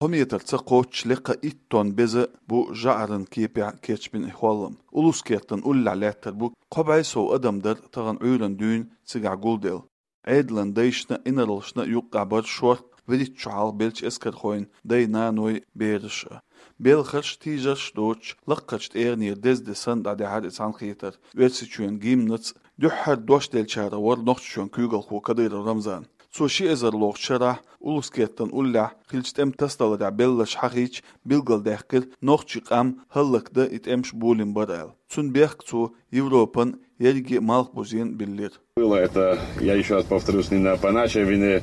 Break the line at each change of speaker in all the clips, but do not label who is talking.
Homiyetarca qoçliqa itton beze bu ja'rın kipe keçbin ihwalım. Uluskertten ullalettar bu qobay so adamдар tagan öýlen düün siga guldel. Edlen deişne inarılşna yuqabar şort vedit çal belç esker khoyn deyna noy beriş. Bel khirş tijaş doç laqqa ernir dezde sanda de had san khiter. Vetsi çün gimnats duhar doş del çara war nocht çün kügel xo kadir Ramzan. So şi ezerloq şara uluskertten ulla hilçtem tasdal da bellaş haqiç bilgal dahkil nocht qam hallaqda itemş bulin badal. Sun berg zu Европан yergi malq buzin billir.
Было это, я еще раз повторюсь, не по нашей вине.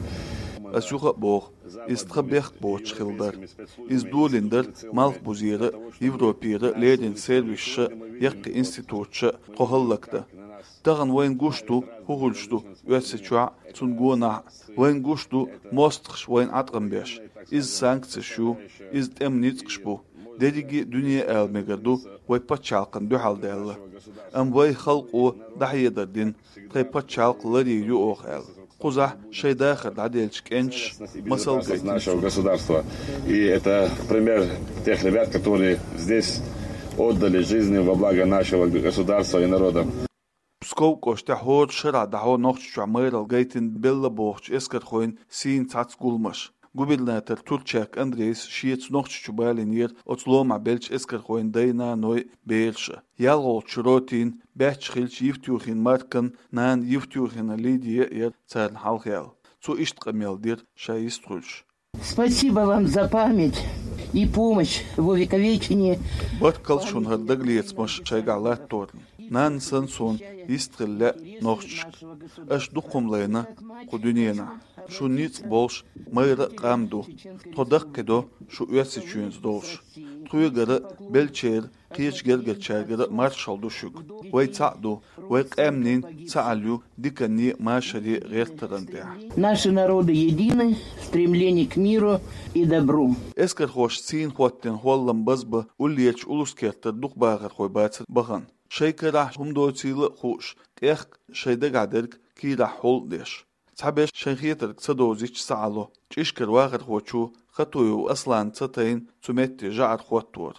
Asюqa boq, istxabek boq xildar. İzdulindar malq buzira Европira ledin servişi yaqqi institutçı qohallaqda. Tağın vayn gushtu hugulshtu ötseçua tsunguna vayn gushtu mostx vayn atqambeş. İz sanksiya şu, iz temnitqş bu. Dedigi dünya elmegerdu vay paçalqın duhaldalla. Am vay xalqu dahyedardin qay paçalqları yu oqal. Quzah şey daxil adelchkench masal
нашего государства. И это пример тех ребят, которые здесь отдали жизни во благо нашего государства и народа.
Pskov koşta hod şıra da ho noxçu mayral gaytin bella boğç esker xoyn sin tats gulmaş. Gubernator Turçak Andreys şiets noxçu balin yer otsloma belç esker xoyn dayna noy belşe. Yalgol çrotin bech xilç yiftuxin markan nan yiftuxin lidiye yer tsarn halxyal. Цу иштqamелдир шаиструльш.
Спасибо вам за память и помощь в увековечении.
Баркал шунгардаглиецмаш шайгалат торн. Нан сансон истрилля норчк. Аш духумлайна кудунена. Шу ниц болш майра qamdu. Todaqqido шу üetsичүнс dolş. Tuyugara belçer qiyçgerger çergere marşaldu şuk. Vay ta'du, vay qamnin ta'alyu dikani машари рехтарандя.
Наши народы едины в стремлении к миру и добру.
Эскер хош цин хоттен холлам базба уллеч улускертер духбагар хой бацыр баган. Шейкера хумдоцилы хуш. Кех шейдагадерг кира хол деш. Цабеш шейхетер цадозич саало. Чишкер вагар хочу خطوي أصلاً تتين تمتي جعر خوتور.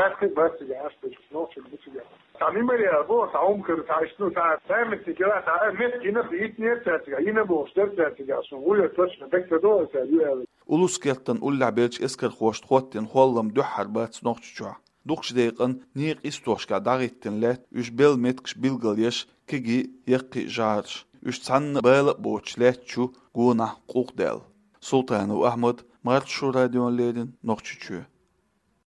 بس جاست نوش بسيجا. تعميم لي أبو تعوم كر تعيشنو تعمل تجارة تعمل هنا بيت نير هنا بوشتر تجارة سوية تش نبكت دو تجارة.
Uluskertten ulla belç esker hoşt hotten hollam duhar bats noxçuğa. Duqş deqan niq istoşka dağittin let üç bel metkş bilgalyeş kigi yaqqi jarş. Üç sanna bela boç letçu guna quqdel. Sultanu Ahmed Mart şu radyonlerin noxçuçu.